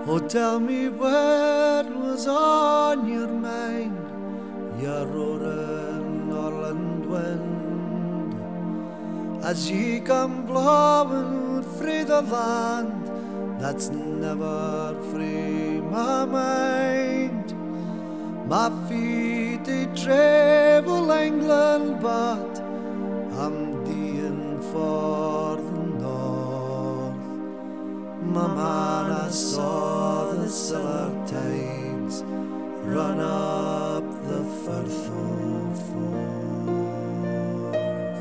Oh, tell me what was on your mind, your roaring Norland wind, as ye come blowing through the land that's never free my mind. My feet they travel England, but I'm deeing for the north. My man, I saw the siller tides run up the Firth of Forth.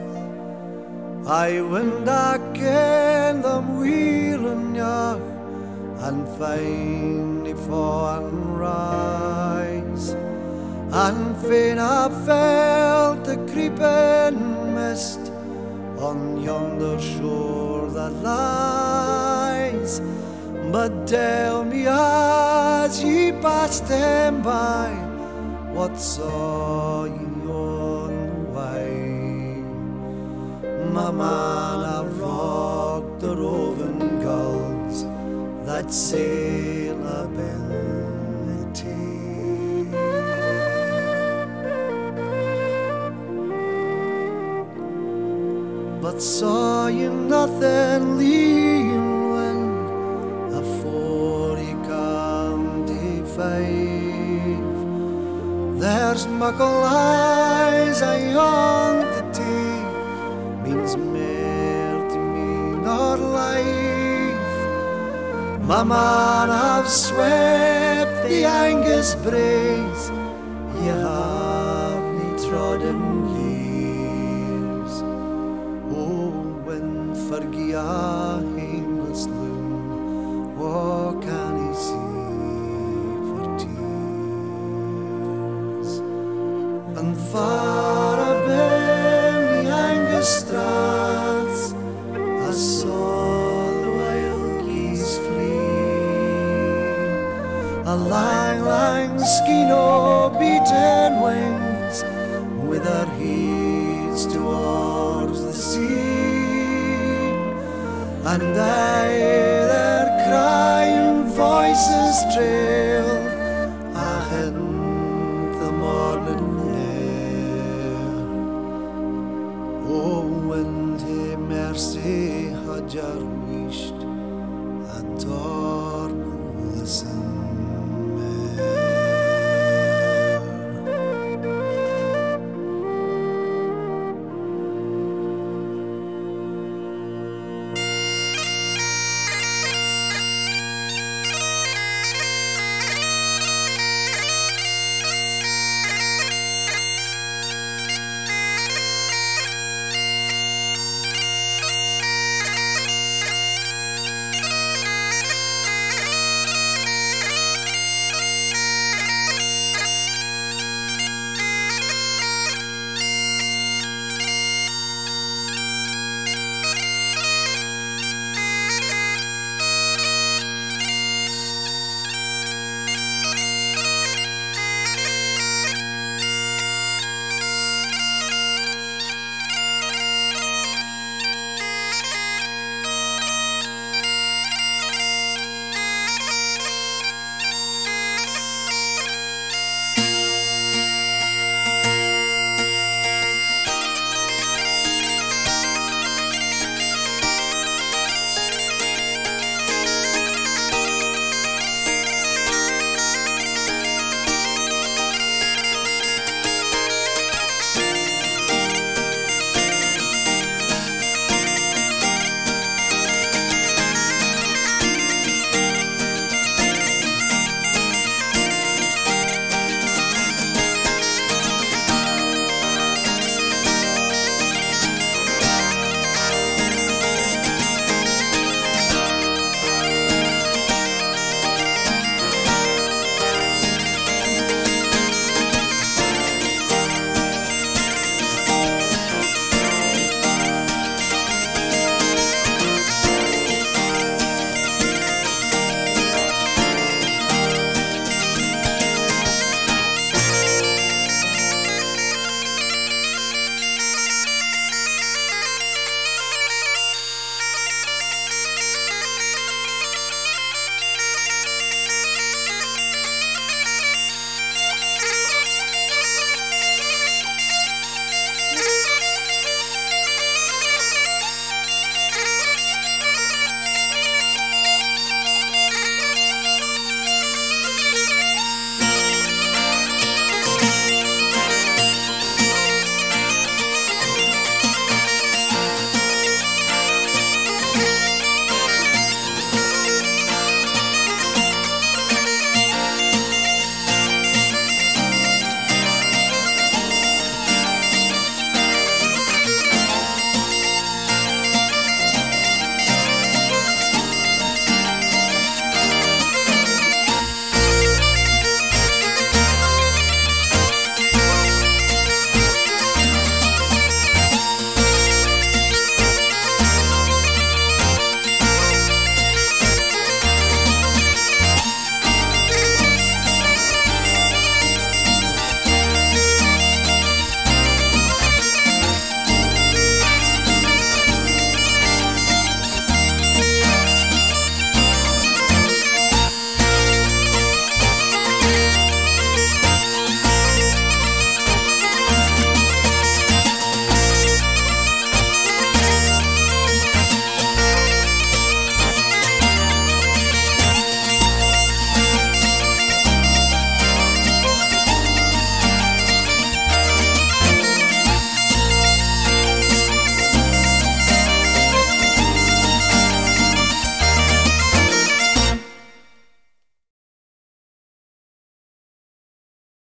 I went back in them wheeling ya and finally fall and rise, and fain I felt the creeping mist on yonder shore that lies. But tell me as ye passed him by, what saw ye on the way? My man, I've rocked the roving gulls that sail up in the Tay. But saw you nothing lean wind afore ye come to five? There's muckle eyes ayont the Tay, means mair to me nor life. My man, I've swept the Angus braes, ye have me trodden years. Oh, when forgie a aimless loon, what can he see for tears? And far up in the Angus straths, I saw the wild geese flee, a lang, lang skein o' beaten wings, with their heads towards the sea, and their crying voices trailed ahint the morning air. Oh, when to mercy had your wished, and